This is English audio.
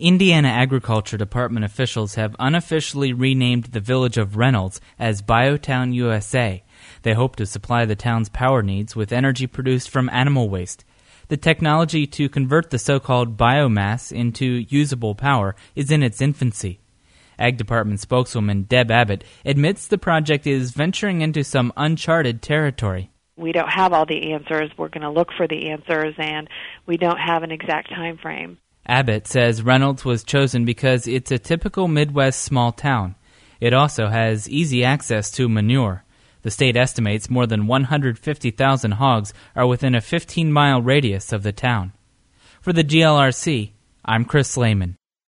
Indiana Agriculture Department officials have unofficially renamed the village of Reynolds as Biotown USA. They hope to supply the town's power needs with energy produced from animal waste. The technology to convert the so-called biomass into usable power is in its infancy. Ag Department spokeswoman Deb Abbott admits the project is venturing into some uncharted territory. We don't have all the answers. We're going to look for the answers, and we don't have an exact time frame. Abbott says Reynolds was chosen because it's a typical Midwest small town. It also has easy access to manure. The state estimates more than 150,000 hogs are within a 15-mile radius of the town. For the GLRC, I'm Chris Lehman.